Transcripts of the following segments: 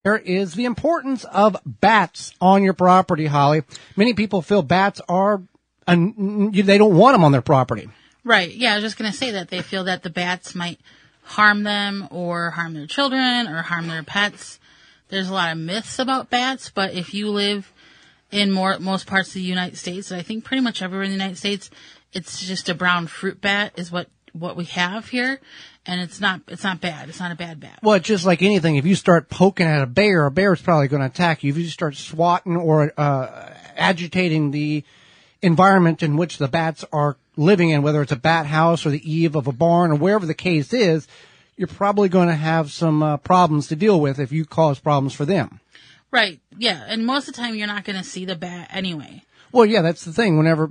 There is the importance of bats on your property, Holly. Many people feel bats are, they don't want them on their property. Right. Yeah, I was just going to say that they feel that the bats might harm them or harm their children or harm their pets. There's a lot of myths about bats, but if you live in most parts of the United States, and I think pretty much everywhere in the United States, it's just a brown fruit bat is what we have here. And it's not bad. It's not a bad bat. Well, it's just like anything. If you start poking at a bear's probably going to attack you. If you start swatting or agitating the environment in which the bats are living in, whether it's a bat house or the eave of a barn or wherever the case is, you're probably going to have some problems to deal with if you cause problems for them. Right. Yeah. And most of the time, you're not going to see the bat anyway. Well, yeah, that's the thing. Whenever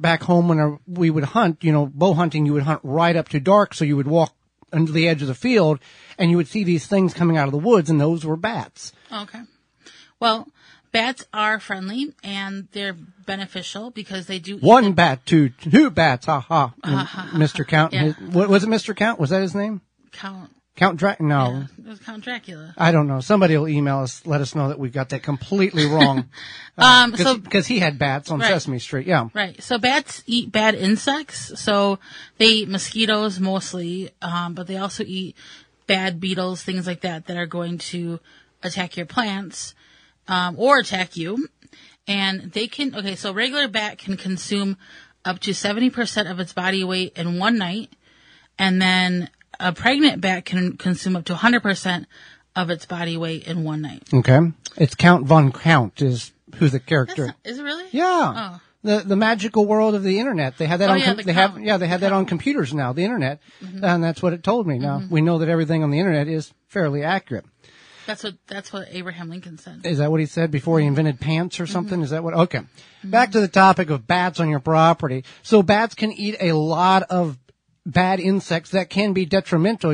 we would hunt, bow hunting, you would hunt right up to dark, so you would walk under the edge of the field, and you would see these things coming out of the woods, and those were bats. Okay. Well, bats are friendly, and they're beneficial because they do eat One bat, two bats, ha. Mr. Count. Yeah. What was it, Mr. Count? Was that his name? Count Dracula? No. Yeah, it was Count Dracula. I don't know. Somebody will email us, let us know that we got that completely wrong. Because he had bats on Sesame Street, yeah. Right. So bats eat bad insects. So they eat mosquitoes mostly, but they also eat bad beetles, things like that are going to attack your plants, or attack you. And they can, so regular bat can consume up to 70% of its body weight in one night. And then a pregnant bat can consume up to 100% of its body weight in one night. Okay. It's Count Von Count is who's the character. Is it really? Yeah. Oh. The magical world of the internet. They had that they had that on computers now, the internet. Mm-hmm. And that's what it told me. Now, we know that everything on the internet is fairly accurate. That's what Abraham Lincoln said. Is that what he said before he invented pants or something? Mm-hmm. Is that what? Okay. Mm-hmm. Back to the topic of bats on your property. So bats can eat a lot of bad insects that can be detrimental,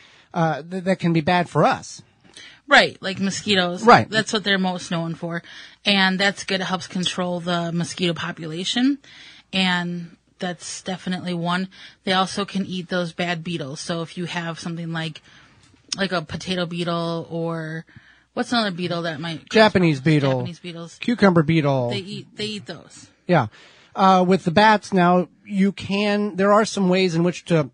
that can be bad for us. Right, like mosquitoes. Right. That's what they're most known for. And that's good. It helps control the mosquito population. And that's definitely one. They also can eat those bad beetles. So if you have something like a potato beetle or what's another beetle that might... Japanese beetles. Cucumber beetle. They eat those. Yeah. With the bats now, there are some ways in which to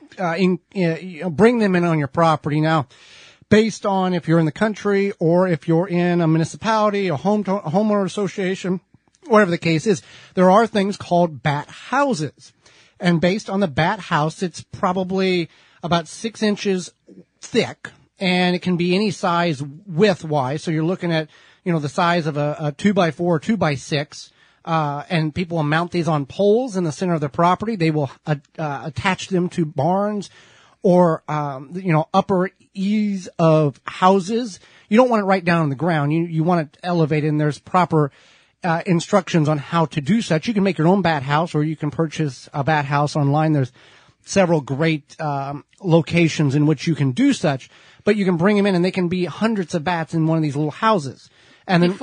bring them in on your property. Now, based on if you're in the country or if you're in a municipality, a homeowner association, whatever the case is, there are things called bat houses. And based on the bat house, it's probably about 6 inches thick, and it can be any size width-wise. So you're looking at, the size of a 2x4 or 2x6. And people will mount these on poles in the center of their property. They will attach them to barns or, upper eaves of houses. You don't want it right down on the ground. You want it elevated, and there's proper instructions on how to do such. You can make your own bat house, or you can purchase a bat house online. There's several great locations in which you can do such, but you can bring them in, and they can be hundreds of bats in one of these little houses. And then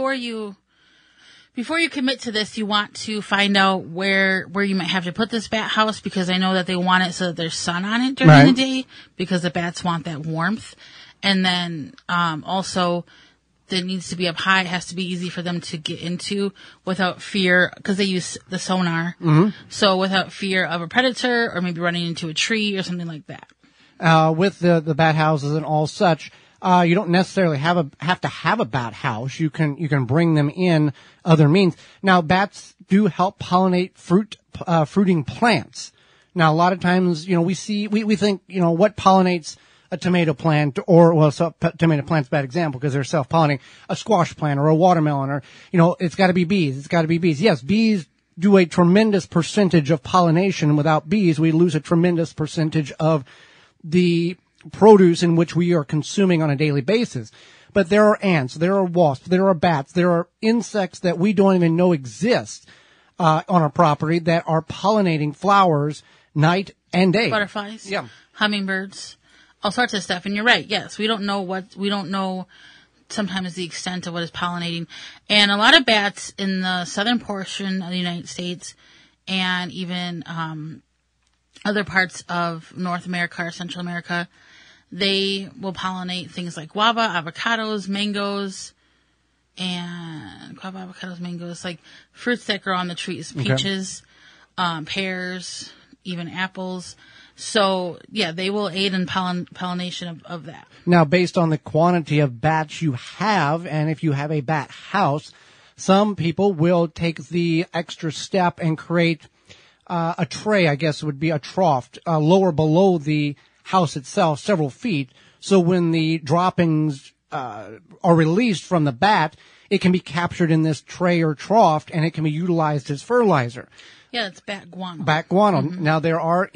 Before you commit to this, you want to find out where you might have to put this bat house, because I know that they want it so that there's sun on it during the day, because the bats want that warmth. And then also, it needs to be up high. It has to be easy for them to get into without fear, because they use the sonar. Mm-hmm. So without fear of a predator or maybe running into a tree or something like that. With the bat houses and all such, you don't necessarily have to have a bat house. You can bring them in other means. Now, bats do help pollinate fruiting plants. Now, a lot of times, we think, what pollinates a tomato plant, tomato plant's a bad example because they're self-pollinating, a squash plant or a watermelon, or, it's gotta be bees. It's gotta be bees. Yes, bees do a tremendous percentage of pollination. Without bees, we lose a tremendous percentage of the produce in which we are consuming on a daily basis. But there are ants, there are wasps, there are bats, there are insects that we don't even know exist on our property that are pollinating flowers night and day. Butterflies, yeah, hummingbirds, all sorts of stuff. And you're right. Yes, we don't know sometimes the extent of what is pollinating. And a lot of bats in the southern portion of the United States and even other parts of North America or Central America, They will pollinate things like guava, avocados, mangoes, and guava, avocados, mangoes, like fruits that grow on the trees, peaches, pears, even apples. So, yeah, they will aid in pollination of that. Now, based on the quantity of bats you have, and if you have a bat house, some people will take the extra step and create a tray, I guess would be a trough, lower below the house itself, several feet. So when the droppings are released from the bat, it can be captured in this tray or trough, and it can be utilized as fertilizer. Yeah, it's bat guano. Bat guano. Mm-hmm. Now there are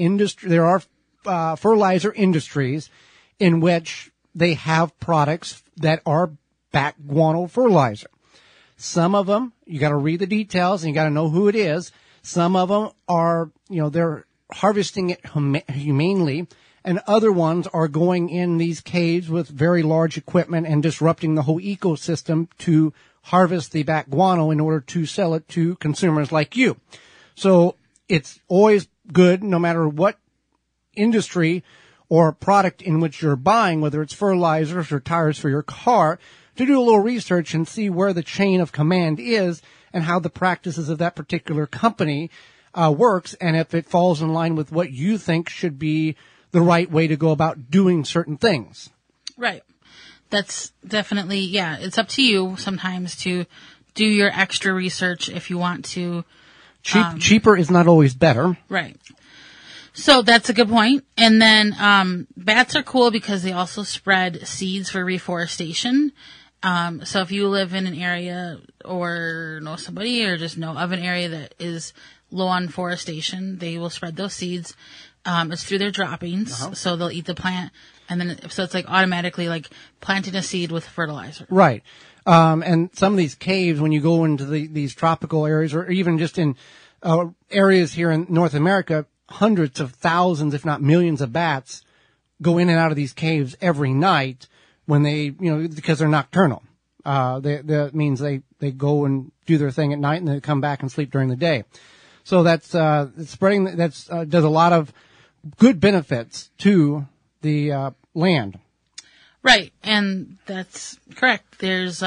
fertilizer industries in which they have products that are bat guano fertilizer. Some of them, you got to read the details and you got to know who it is. Some of them are, they're harvesting it humanely, and other ones are going in these caves with very large equipment and disrupting the whole ecosystem to harvest the bat guano in order to sell it to consumers like you. So it's always good, no matter what industry or product in which you're buying, whether it's fertilizers or tires for your car, to do a little research and see where the chain of command is and how the practices of that particular company works, and if it falls in line with what you think should be the right way to go about doing certain things. Right. That's definitely, yeah, it's up to you sometimes to do your extra research if you want to. Cheaper is not always better. Right. So that's a good point. And then bats are cool because they also spread seeds for reforestation. So if you live in an area or know somebody or just know of an area that is low on forestation, they will spread those seeds. It's through their droppings, so they'll eat the plant, and then so it's like automatically like planting a seed with fertilizer. Right. And some of these caves, when you go into these tropical areas, or even just in areas here in North America, hundreds of thousands, if not millions of bats go in and out of these caves every night when they, because they're nocturnal. That means they go and do their thing at night and they come back and sleep during the day. So that's spreading. Does a lot of good benefits to the land. Right, and that's correct. It's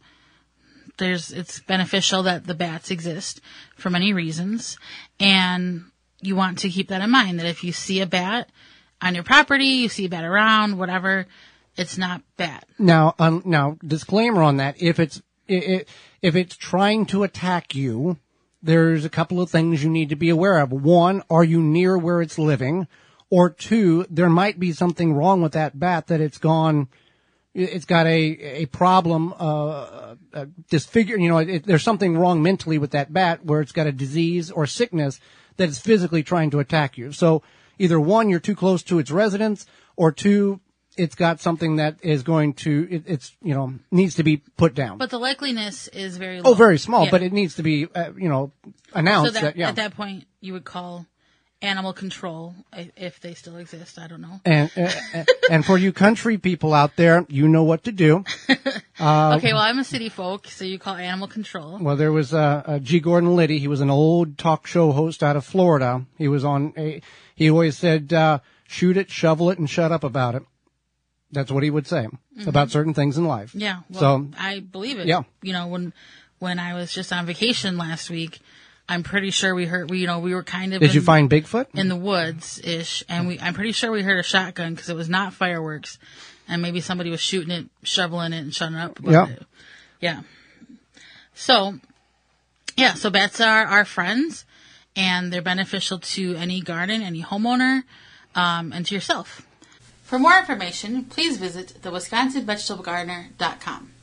beneficial that the bats exist for many reasons, and you want to keep that in mind, that if you see a bat on your property, you see a bat around, whatever, it's not bad. Now, disclaimer on that, if it's trying to attack you, there's a couple of things you need to be aware of. One, are you near where it's living? Or two, there might be something wrong with that bat, that it's got a problem, disfigure, there's something wrong mentally with that bat where it's got a disease or sickness that is physically trying to attack you. So either one, you're too close to its residence, or two, it's got something that is going to, needs to be put down. But the likeliness is very low. Oh, very small, yeah. But it needs to be, announced. So at that point, you would call animal control, if they still exist. I don't know. And for you country people out there, you know what to do. Okay, well, I'm a city folk, so you call animal control. Well, there was G. Gordon Liddy. He was an old talk show host out of Florida. He was he always said, shoot it, shovel it, and shut up about it. That's what he would say about certain things in life. Yeah, well, so I believe it. Yeah. When I was just on vacation last week, I'm pretty sure we were kind of. Did you find Bigfoot? In the woods-ish, and I'm pretty sure we heard a shotgun because it was not fireworks, and maybe somebody was shooting it, shoveling it, and shutting up about it. Yeah. So bats are our friends, and they're beneficial to any garden, any homeowner, and to yourself. For more information, please visit theWisconsinVegetableGardener.com.